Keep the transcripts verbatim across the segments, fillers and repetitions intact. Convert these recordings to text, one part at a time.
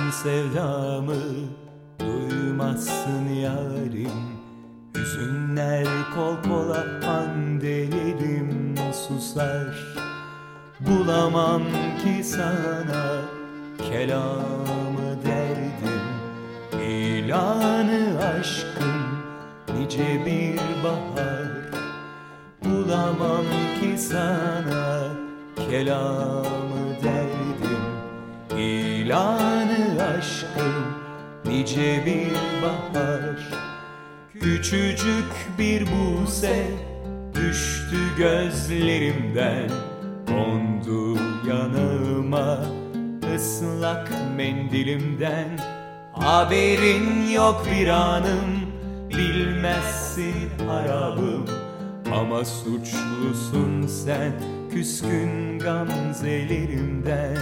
sevdamı duymazsın yarim. Hüzünler kol kola andelerim susar. Bulamam ki sana kelamı derdim. İlanı aşkın nice bir bahar. Bulamam ki sana kelamı derdim. İlanı aşkın nice bir bahar. Küçücük bir buse düştü gözlerimden, kondu yanıma ıslak mendilimden. Haberin yok bir anım, bilmezsin harabım, ama suçlusun sen küskün gamzelerimden.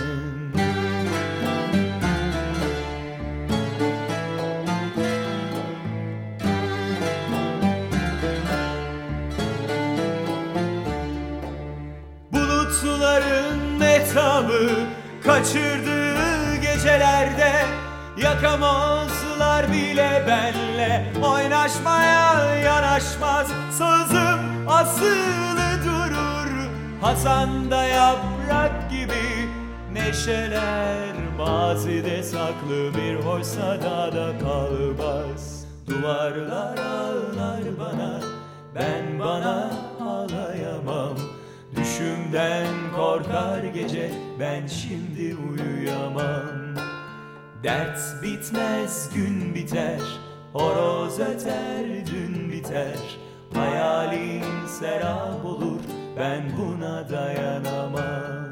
Bulutların etabı kaçırdığı gecelerde yakamazlar bile benle. Oynaşmaya yanaşmaz, sözüm asılı durur. Hazanda yaprak gibi neşeler mazide saklı, bir hoşsa da kalmaz. Duvarlar ağlar bana, ben bana ağlayamam. Düşümden korkar gece, ben şimdi uyuyamam. Dert bitmez gün biter, horoz öter dün biter. Hayalin serap olur, ben buna dayanamam.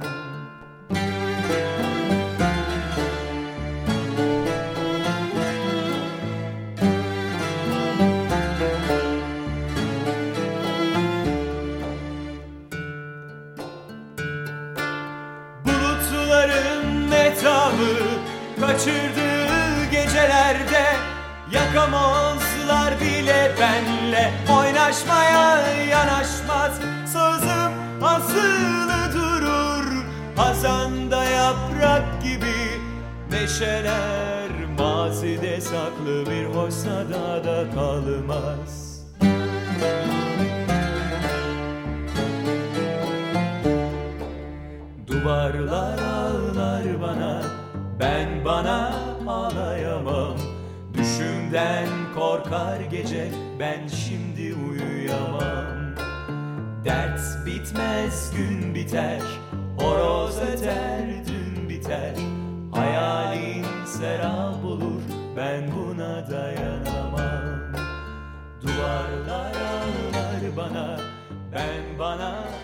Bulutların etabı kaçırdığı gecelerde yakamazlar bile benle. Oynaşmaya yanaşmaz, sözüm asılı durur. Hazanda yaprak gibi neşeler mazide saklı, bir hoşsa da kalmaz. Duvarlar ağlar bana, ben bana ağlayamam. Düşümden korkar gece, ben şimdi uyuyamam. Dert bitmez gün biter, horoz öter dün biter. Hayalin serap olur, ben buna dayanamam. Duvarlar ağlar bana, ben bana